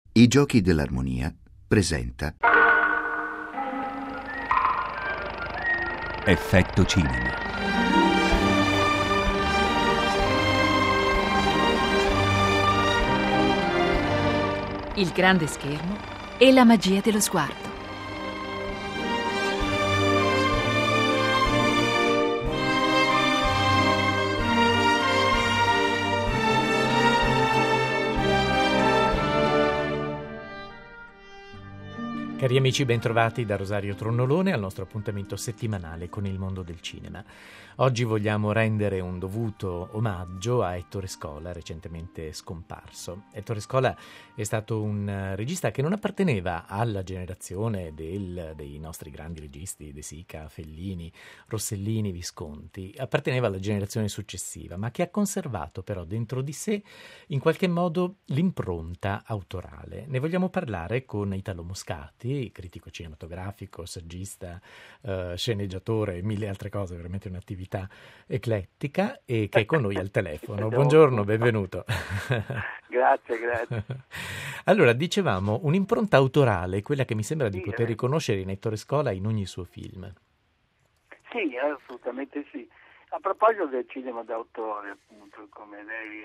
I Giochi dell'Armonia presenta Effetto Cinema. Il grande schermo e la magia dello sguardo. Cari amici, bentrovati da Rosario Tronnolone al nostro appuntamento settimanale con il mondo del cinema. Oggi vogliamo rendere un dovuto omaggio a Ettore Scola, recentemente scomparso. Ettore Scola è stato un regista che non apparteneva alla generazione dei nostri grandi registi, De Sica, Fellini, Rossellini, Visconti. Apparteneva alla generazione successiva, ma che ha conservato però dentro di sé in qualche modo l'impronta autorale. Ne vogliamo parlare con Italo Moscati, critico cinematografico, saggista, sceneggiatore e mille altre cose, veramente un'attività eclettica, e che è con noi al telefono. Buongiorno, benvenuto. Grazie. Allora, dicevamo, un'impronta autorale, quella che mi sembra di Sì, poter riconoscere in Ettore Scola in ogni suo film. Sì, assolutamente sì. A proposito del cinema d'autore, appunto, come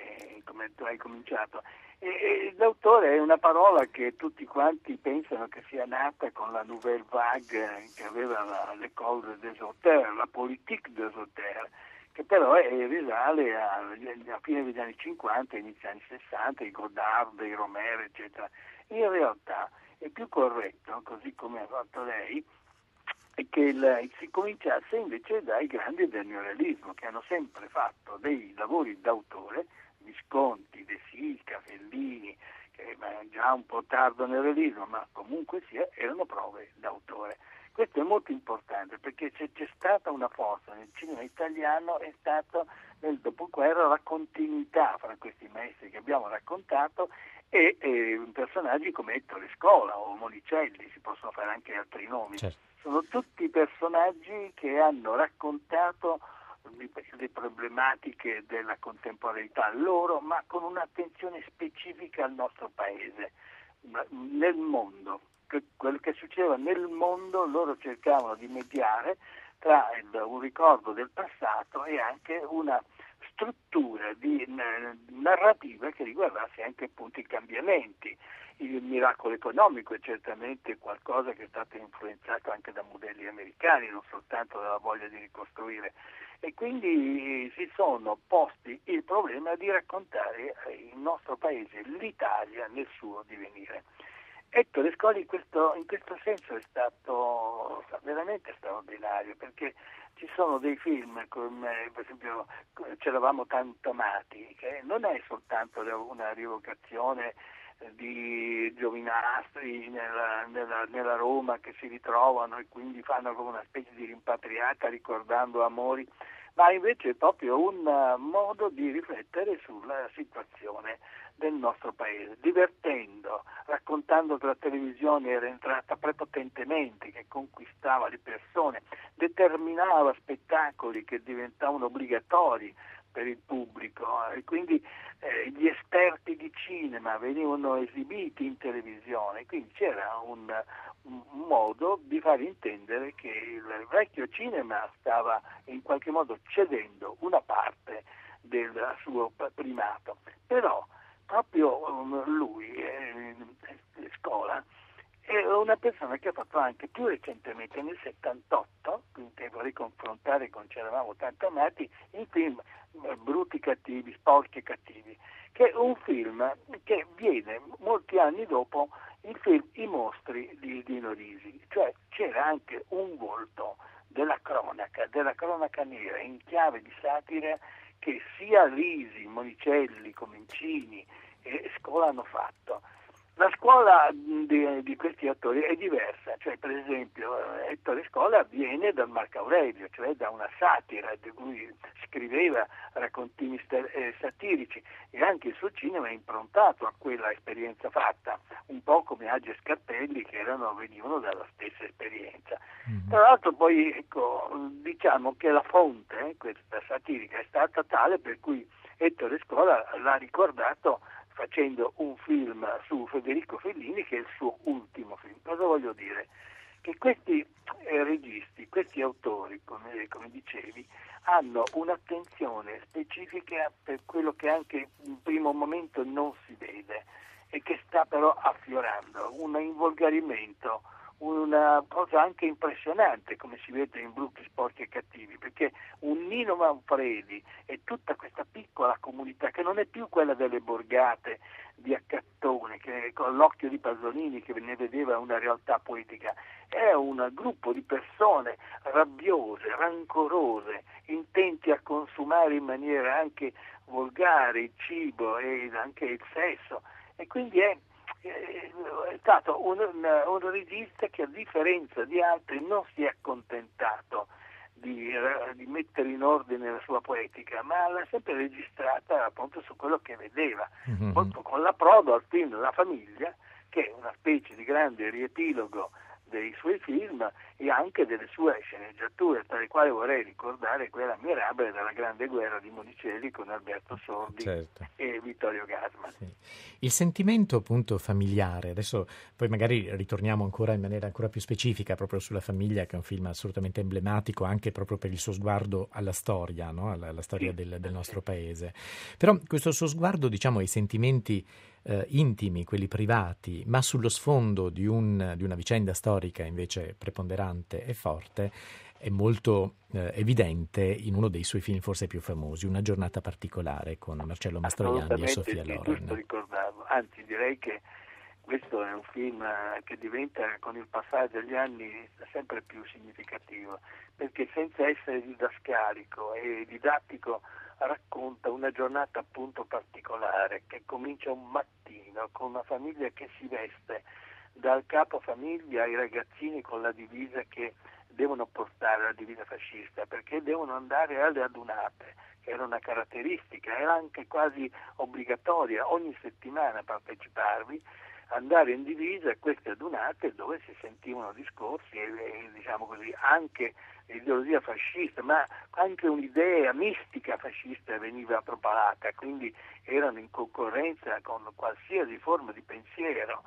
tu hai cominciato, l'autore è una parola che tutti quanti pensano che sia nata con la Nouvelle Vague che aveva l'école des auteurs, la politique des auteurs, che però risale a fine degli anni 50, inizio anni 60, i Godard, i Romer, eccetera. In realtà è più corretto, così come ha fatto lei, è che si cominciasse invece dai grandi del neorealismo, che hanno sempre fatto dei lavori d'autore, Visconti, De Sica, Fellini, che già un po' tardo nel realismo, ma comunque sia, erano prove d'autore. Questo è molto importante perché se c'è stata una forza nel cinema italiano è stato nel dopoguerra la continuità fra questi maestri che abbiamo raccontato e personaggi come Ettore Scola o Monicelli, si possono fare anche altri nomi. Certo. Sono tutti personaggi che hanno raccontato le problematiche della contemporaneità loro, ma con un'attenzione specifica al nostro paese, nel mondo. Quello che succedeva nel mondo loro cercavano di mediare tra un ricordo del passato e anche una struttura di narrativa che riguardasse anche appunto i cambiamenti. Il miracolo economico è certamente qualcosa che è stato influenzato anche da modelli americani, non soltanto dalla voglia di ricostruire, e quindi si sono posti il problema di raccontare il nostro paese, l'Italia, nel suo divenire. Ettore Scola in questo senso è stato veramente straordinario, perché ci sono dei film come per esempio C'eravamo tanto amati, che non è soltanto una rievocazione di giovinastri nella Roma che si ritrovano e quindi fanno come una specie di rimpatriata ricordando amori, ma invece è proprio un modo di riflettere sulla situazione del nostro paese, divertendo, raccontando che la televisione era entrata prepotentemente, che conquistava le persone, determinava spettacoli che diventavano obbligatori per il pubblico, e quindi gli esperti di cinema venivano esibiti in televisione, quindi c'era un modo di far intendere che il vecchio cinema stava in qualche modo cedendo una parte del suo primato, però proprio lui, Scola, è una persona che ha fatto anche più recentemente nel 78, quindi che vorrei confrontare con C'eravamo tanto amati, il film Brutti cattivi, sporchi e cattivi, che è un film che viene molti anni dopo il film I mostri di Dino Risi, cioè c'era anche un volto della cronaca nera in chiave di satira che sia Risi, Monicelli, Comencini e Scola hanno fatto. La scuola di questi attori è diversa, cioè per esempio Ettore Scola viene dal Marco Aurelio, cioè da una satira di cui scriveva raccontini satirici, e anche il suo cinema è improntato a quella esperienza fatta, un po' come Agi e Scarpelli che venivano dalla stessa esperienza. Tra l'altro poi diciamo che la fonte, questa satirica, è stata tale per cui Ettore Scola l'ha ricordato facendo un film su Federico Fellini, che è il suo ultimo film. Cosa voglio dire? Che questi registi, questi autori, come dicevi, hanno un'attenzione specifica per quello che anche in primo momento non si vede e che sta però affiorando, un involgarimento, una cosa anche impressionante, come si vede in Brutti, Sporchi e Cattivi, perché un Nino Manfredi e tutta questa piccola comunità, che non è più quella delle borgate di Accattone, che con l'occhio di Pasolini che ne vedeva una realtà poetica, è un gruppo di persone rabbiose, rancorose, intenti a consumare in maniera anche volgare il cibo e anche il sesso, e quindi è stato un regista che, a differenza di altri, non si è accontentato di mettere in ordine la sua poetica, ma l'ha sempre registrata appunto su quello che vedeva, con l'approdo al film La famiglia, che è una specie di grande riepilogo dei suoi film e anche delle sue sceneggiature, tra le quali vorrei ricordare quella mirabile della Grande Guerra di Monicelli con Alberto Sordi, certo, e Vittorio Gassman. Sì. Il sentimento appunto familiare, adesso poi magari ritorniamo ancora in maniera ancora più specifica proprio sulla famiglia, che è un film assolutamente emblematico anche proprio per il suo sguardo alla storia, no? alla storia del nostro paese. Però questo suo sguardo, diciamo, ai sentimenti intimi, quelli privati, ma sullo sfondo di una vicenda storica invece preponderante e forte, è molto evidente in uno dei suoi film forse più famosi, Una giornata particolare, con Marcello Mastroianni e Sofia Loren. Giusto ricordarlo, anzi direi che questo è un film che diventa con il passare degli anni sempre più significativo, perché senza essere didascalico e didattico racconta una giornata appunto particolare che comincia un mattino con una famiglia che si veste, dal capofamiglia ai ragazzini con la divisa che devono portare, la divisa fascista, perché devono andare alle adunate, che era una caratteristica, era anche quasi obbligatoria ogni settimana parteciparvi, andare in divisa a queste adunate dove si sentivano discorsi e diciamo così anche l'ideologia fascista, ma anche un'idea mistica fascista veniva propalata, quindi erano in concorrenza con qualsiasi forma di pensiero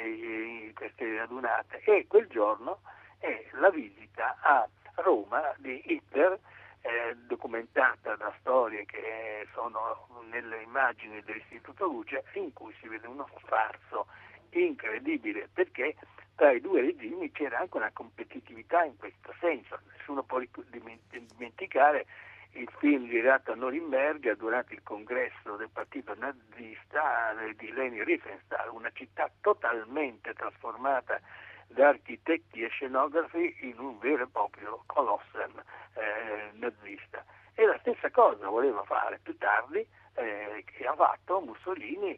queste adunate. E quel giorno è la visita a Roma di Hitler, documentata da storie che sono nelle immagini dell'Istituto Luce, in cui si vede uno sfarzo incredibile, perché tra i due regimi c'era anche una competitività in questo senso. Nessuno può dimenticare il film girato a Norimberga durante il congresso del partito nazista di Leni Riefenstahl, una città totalmente trasformata da architetti e scenografi in un vero e proprio Kolossen nazista. E la stessa cosa voleva fare più tardi, che ha fatto Mussolini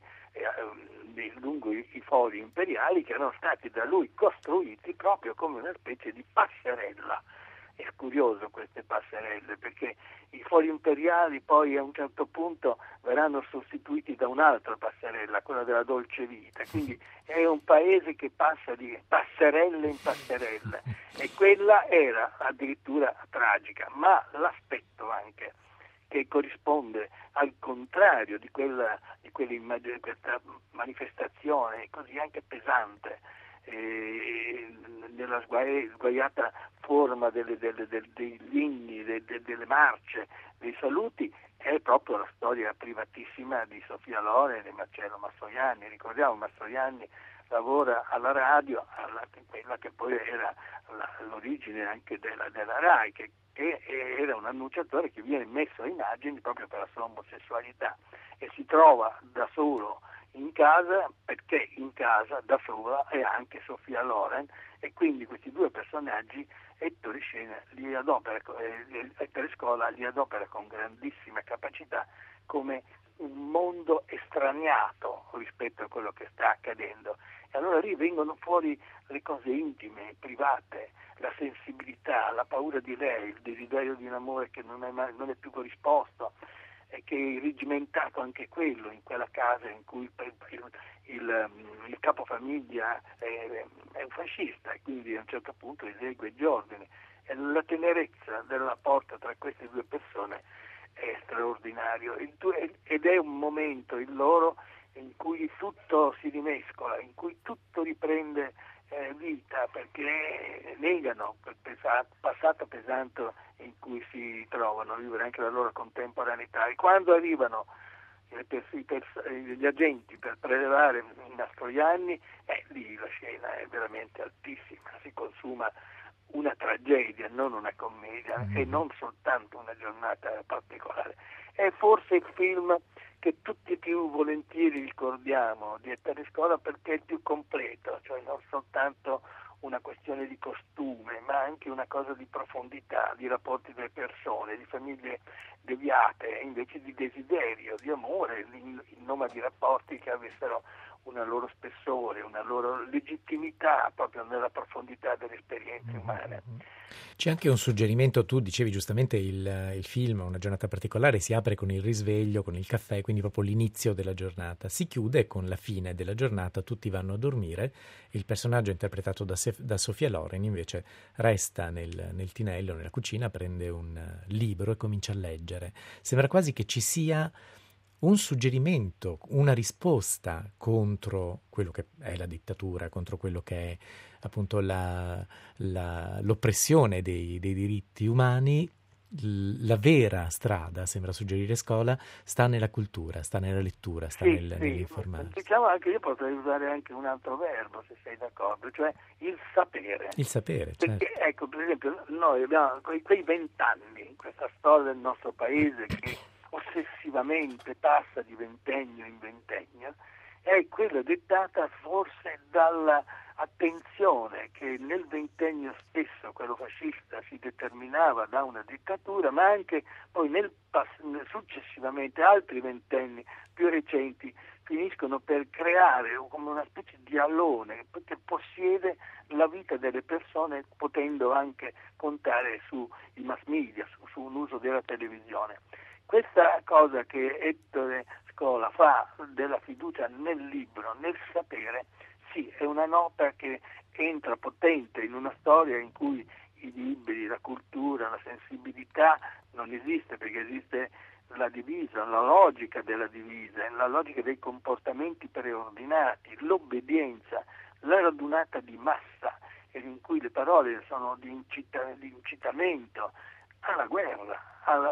lungo i fori imperiali, che erano stati da lui costruiti proprio come una specie di passerella. È curioso queste passerelle, perché i fori imperiali poi a un certo punto verranno sostituiti da un'altra passerella, quella della dolce vita, quindi è un paese che passa di passerelle in passerelle, e quella era addirittura tragica, ma l'aspetto anche che corrisponde al contrario di questa manifestazione così anche pesante, nella sguaiata forma degli inni, delle marce, dei saluti, è proprio la storia privatissima di Sofia Loren e Marcello Mastroianni. Ricordiamo, Mastroianni lavora alla radio, quella che poi era l'origine anche della RAI, che era un annunciatore che viene messo a immagini proprio per la sua omosessualità, e si trova da solo in casa, perché in casa da sola è anche Sofia Loren, e quindi questi due personaggi Ettore Scola li adopera con grandissima capacità come un mondo estraniato rispetto a quello che sta accadendo. E allora lì vengono fuori le cose intime, private, la sensibilità, la paura di lei, il desiderio di un amore che non è più corrisposto, e che è irregimentato anche quello in quella casa in cui il capofamiglia è un fascista, e quindi a un certo punto esegue gli ordini. E la tenerezza del rapporto tra queste due persone è straordinario, ed è un momento il loro in cui tutto si rimescola, in cui tutto riprende vita, perché negano quel passato pesante in cui si trovano a vivere anche la loro contemporaneità, e quando arrivano gli agenti per prelevare i Mastroianni, lì la scena è veramente altissima, si consuma una tragedia, non una commedia, e non soltanto una giornata particolare. È forse il film che tutti più volentieri ricordiamo di Ettore Scola, perché è il più completo, cioè non soltanto una questione di costume, ma anche una cosa di profondità, di rapporti delle persone, di famiglie deviate, invece di desiderio, di amore, in nome di rapporti che avessero una loro spessore, una loro legittimità proprio nella profondità delle esperienze umane. C'è anche un suggerimento, tu dicevi giustamente il film, una giornata particolare, si apre con il risveglio, con il caffè, quindi proprio l'inizio della giornata, si chiude con la fine della giornata, tutti vanno a dormire, il personaggio interpretato da Sofia Loren invece resta nel tinello, nella cucina, prende un libro e comincia a leggere. Sembra quasi che ci sia un suggerimento, una risposta contro quello che è la dittatura, contro quello che è appunto l'oppressione dei diritti umani. La vera strada, sembra suggerire Scola, sta nella cultura, sta nella lettura, sta nell'informarsi. Diciamo anche, io potrei usare anche un altro verbo, se sei d'accordo, cioè il sapere. Il sapere, perché, certo. ecco, per esempio, noi abbiamo quei 20 anni, questa storia del nostro paese che ossessivamente passa di ventennio in ventennio, è quella dettata forse dall'attenzione che nel ventennio stesso, quello fascista, si determinava da una dittatura, ma anche poi successivamente altri ventenni più recenti finiscono per creare come una specie di alone che possiede la vita delle persone, potendo anche contare sui mass media, su un uso della televisione. Questa cosa che Ettore Scola fa della fiducia nel libro, nel sapere, sì, è una nota che entra potente in una storia in cui i libri, la cultura, la sensibilità non esiste, perché esiste la divisa, la logica della divisa, la logica dei comportamenti preordinati, l'obbedienza, la radunata di massa, in cui le parole sono di incitamento alla guerra,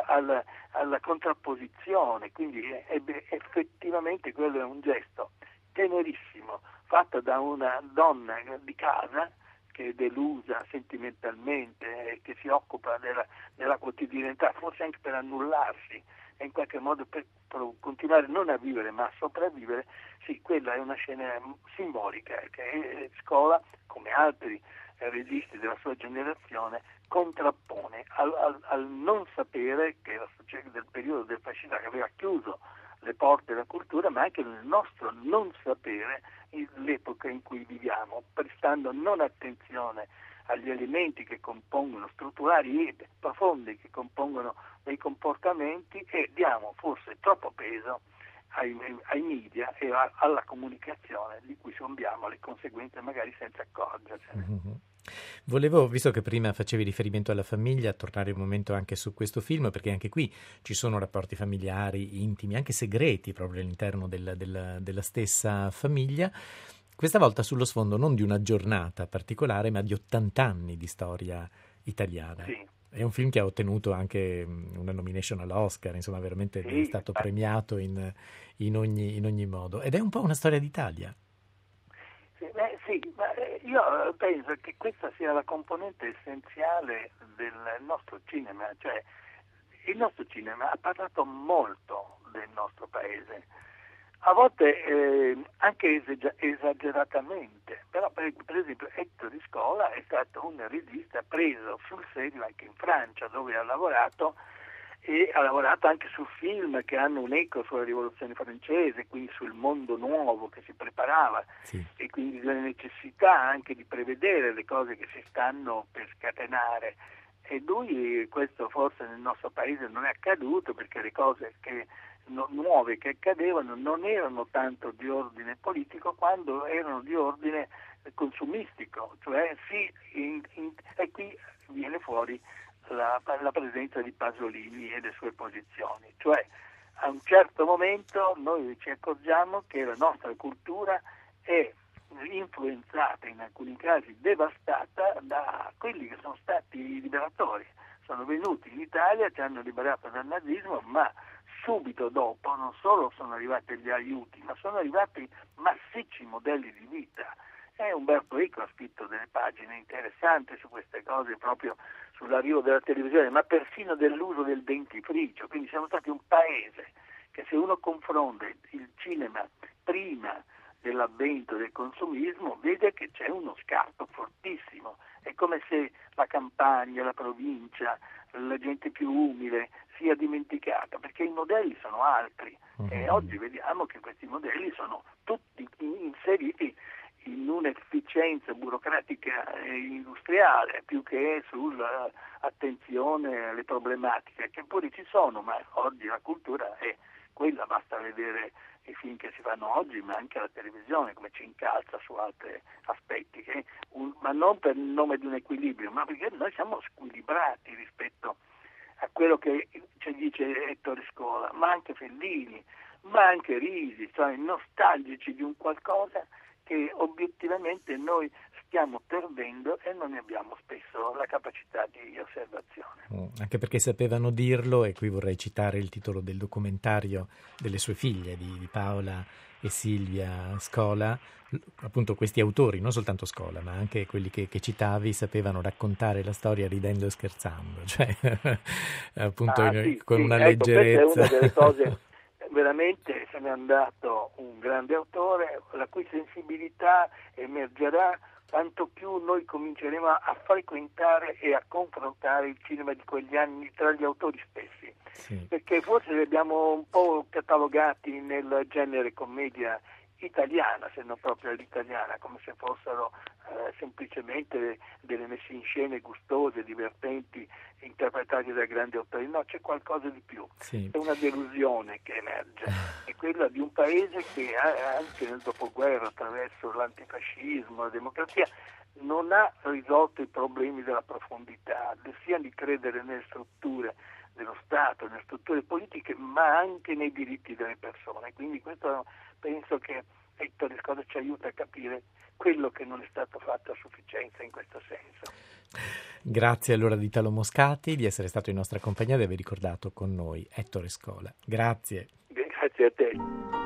alla contrapposizione, quindi effettivamente quello è un gesto tenerissimo, fatto da una donna di casa che è delusa sentimentalmente e che si occupa della quotidianità, forse anche per annullarsi e in qualche modo per continuare non a vivere ma a sopravvivere. Sì, quella è una scena simbolica che Scola, come altri registi della sua generazione, contrappone al non sapere che era successo del periodo del fascismo, che aveva chiuso le porte della cultura, ma anche il nostro non sapere l'epoca in cui viviamo, prestando non attenzione agli elementi che compongono, strutturali e profondi, che compongono dei comportamenti, e diamo forse troppo peso ai media e alla comunicazione di cui subiamo le conseguenze magari senza accorgercene. Mm-hmm. Volevo, visto che prima facevi riferimento alla famiglia, tornare un momento anche su questo film, perché anche qui ci sono rapporti familiari, intimi, anche segreti proprio all'interno della stessa famiglia. Questa volta sullo sfondo non di una giornata particolare, ma di 80 anni di storia italiana. Sì. È un film che ha ottenuto anche una nomination all'Oscar, insomma veramente è stato premiato in ogni modo. Ed è un po' una storia d'Italia. Sì, ma io penso che questa sia la componente essenziale del nostro cinema, cioè il nostro cinema ha parlato molto del nostro paese, a volte anche esageratamente, però per esempio Ettore Scola è stato un regista preso sul serio anche in Francia, dove ha lavorato, e ha lavorato anche su film che hanno un eco sulla rivoluzione francese, quindi sul mondo nuovo che si preparava, sì. E quindi la necessità anche di prevedere le cose che si stanno per scatenare. E lui, questo forse nel nostro paese non è accaduto, perché le cose nuove che accadevano non erano tanto di ordine politico quanto erano di ordine consumistico, cioè e qui viene fuori la presenza di Pasolini e le sue posizioni, cioè a un certo momento noi ci accorgiamo che la nostra cultura è influenzata, in alcuni casi devastata, da quelli che sono stati i liberatori. Sono venuti in Italia, ci hanno liberato dal nazismo, ma subito dopo non solo sono arrivati gli aiuti, ma sono arrivati massicci modelli di vita. Umberto Eco ha scritto delle pagine interessanti su queste cose, proprio sull'arrivo della televisione, ma persino dell'uso del dentifricio. Quindi siamo stati un paese che, se uno confronta il cinema prima dell'avvento del consumismo, vede che c'è uno scarto fortissimo. È come se la campagna, la provincia, la gente più umile sia dimenticata, perché i modelli sono altri. E oggi vediamo che questi modelli sono tutti inseriti in un'efficienza burocratica e industriale, più che sull'attenzione alle problematiche, che pure ci sono, ma oggi la cultura è quella, basta vedere i film che si fanno oggi, ma anche la televisione come ci incalza su altri aspetti, ma non per il nome di un equilibrio, ma perché noi siamo squilibrati rispetto a quello che ci dice Ettore Scola, ma anche Fellini, ma anche Risi, cioè nostalgici di un qualcosa che obiettivamente noi stiamo perdendo e non ne abbiamo spesso la capacità di osservazione. Anche perché sapevano dirlo, e qui vorrei citare il titolo del documentario delle sue figlie, di Paola e Silvia Scola. Appunto questi autori, non soltanto Scola, ma anche quelli che citavi, sapevano raccontare la storia ridendo e scherzando, cioè appunto con una leggerezza. Questa è una delle cose. Veramente se n'è andato un grande autore, la cui sensibilità emergerà tanto più noi cominceremo a frequentare e a confrontare il cinema di quegli anni tra gli autori stessi. Sì. Perché forse li abbiamo un po' catalogati nel genere commedia italiana, se non proprio all'italiana, come se fossero semplicemente delle messe in scene gustose, divertenti, interpretate da grandi autori. No, c'è qualcosa di più. Sì. È una delusione che emerge, è quella di un paese che anche nel dopoguerra, attraverso l'antifascismo, la democrazia, non ha risolto i problemi della profondità, sia di credere nelle strutture dello Stato, nelle strutture politiche, ma anche nei diritti delle persone. Quindi questo penso che Ettore Scola ci aiuta a capire quello che non è stato fatto a sufficienza in questo senso. Grazie allora di Italo Moscati di essere stato in nostra compagnia e di aver ricordato con noi Ettore Scola. Grazie. Grazie a te.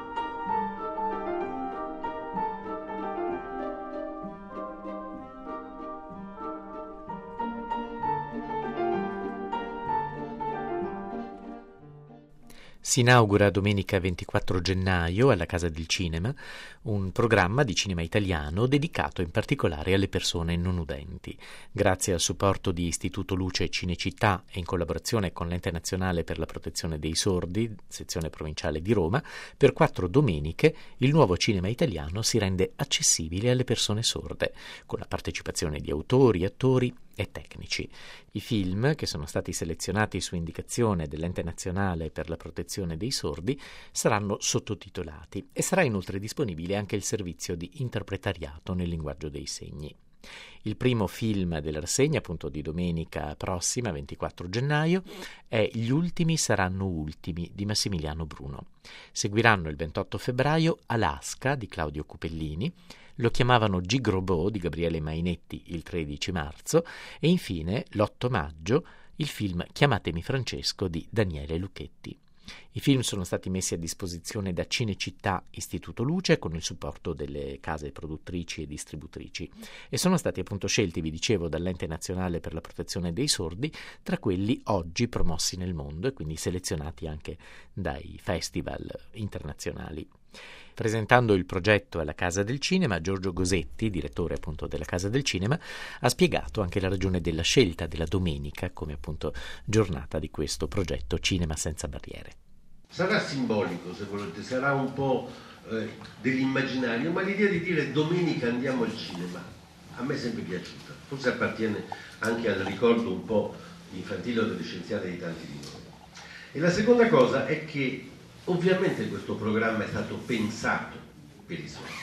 Si inaugura domenica 24 gennaio alla Casa del Cinema un programma di cinema italiano dedicato in particolare alle persone non udenti. Grazie al supporto di Istituto Luce Cinecittà e in collaborazione con l'Ente Nazionale per la Protezione dei Sordi, sezione provinciale di Roma, per 4 domeniche il nuovo cinema italiano si rende accessibile alle persone sorde, con la partecipazione di autori, attori e tecnici. I film, che sono stati selezionati su indicazione dell'Ente Nazionale per la Protezione dei Sordi, saranno sottotitolati e sarà inoltre disponibile anche il servizio di interpretariato nel linguaggio dei segni. Il primo film della rassegna, appunto di domenica prossima, 24 gennaio, è Gli ultimi saranno ultimi di Massimiliano Bruno. Seguiranno il 28 febbraio Alaska di Claudio Cupellini, Lo chiamavano Gigrobò di Gabriele Mainetti il 13 marzo e infine l'8 maggio il film Chiamatemi Francesco di Daniele Lucchetti. I film sono stati messi a disposizione da Cinecittà Istituto Luce con il supporto delle case produttrici e distributrici e sono stati appunto scelti, vi dicevo, dall'Ente Nazionale per la Protezione dei Sordi tra quelli oggi promossi nel mondo e quindi selezionati anche dai festival internazionali. Presentando il progetto alla Casa del Cinema, Giorgio Gosetti, direttore appunto della Casa del Cinema, ha spiegato anche la ragione della scelta della domenica come appunto giornata di questo progetto Cinema Senza Barriere. Sarà simbolico, se volete, sarà un po' dell'immaginario, ma l'idea di dire domenica andiamo al cinema a me è sempre piaciuta, forse appartiene anche al ricordo un po' infantile o adolescenziale di tanti di noi. E la seconda cosa è che ovviamente questo programma è stato pensato per i sordi,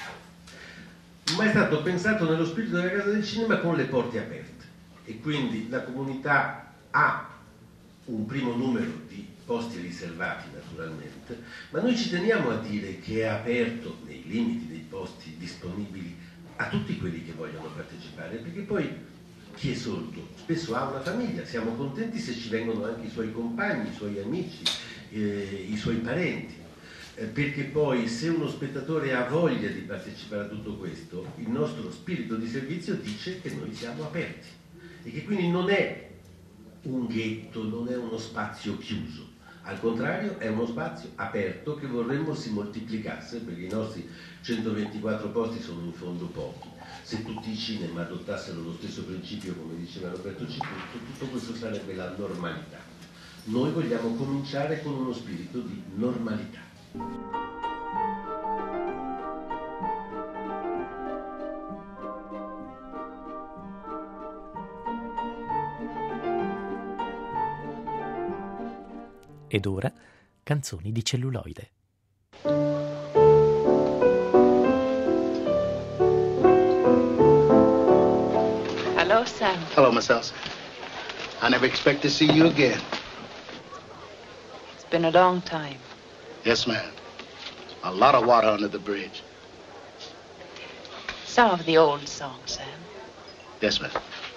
ma è stato pensato nello spirito della Casa del Cinema con le porte aperte e quindi la comunità ha un primo numero di posti riservati naturalmente, ma noi ci teniamo a dire che è aperto nei limiti dei posti disponibili a tutti quelli che vogliono partecipare, perché poi chi è sordo spesso ha una famiglia, siamo contenti se ci vengono anche i suoi compagni, i suoi amici, i suoi parenti, perché poi se uno spettatore ha voglia di partecipare a tutto questo, il nostro spirito di servizio dice che noi siamo aperti e che quindi non è un ghetto, non è uno spazio chiuso, al contrario è uno spazio aperto che vorremmo si moltiplicasse, perché i nostri 124 posti sono in fondo pochi. Se tutti i cinema adottassero lo stesso principio, come diceva Roberto Ciputto, tutto questo sarebbe la normalità. Noi vogliamo cominciare con uno spirito di normalità. Ed ora, canzoni di celluloide. Hello, Sam. Hello, Miss Elsa. I never expect to see you again. It's been a long time. Yes, ma'am. A lot of water under the bridge. Some of the old songs, Sam. Yes, ma'am.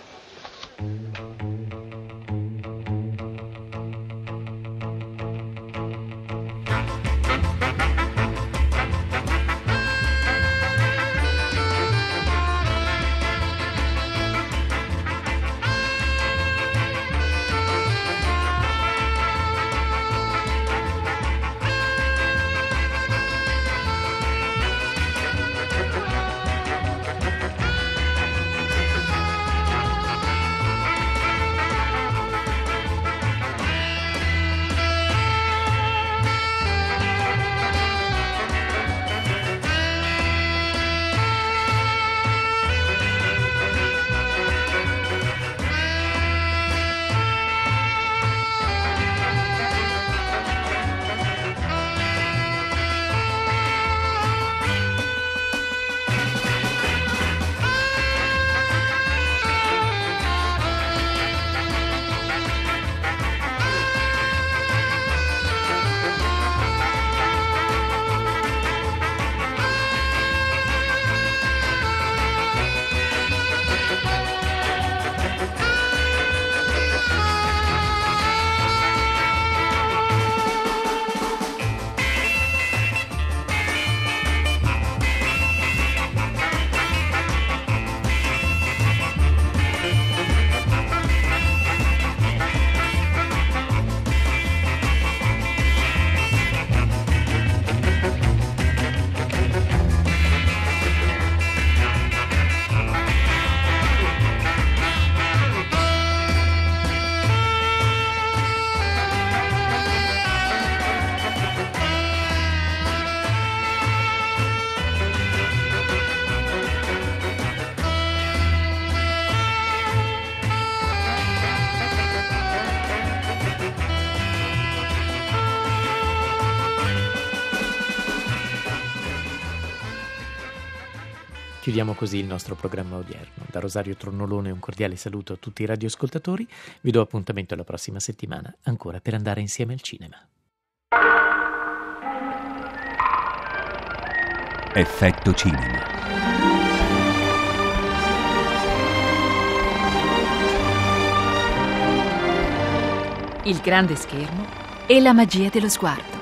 Chiudiamo così il nostro programma odierno. Da Rosario Tronnolone un cordiale saluto a tutti i radioascoltatori. Vi do appuntamento la prossima settimana, ancora per andare insieme al cinema. Effetto cinema. Il grande schermo e la magia dello sguardo.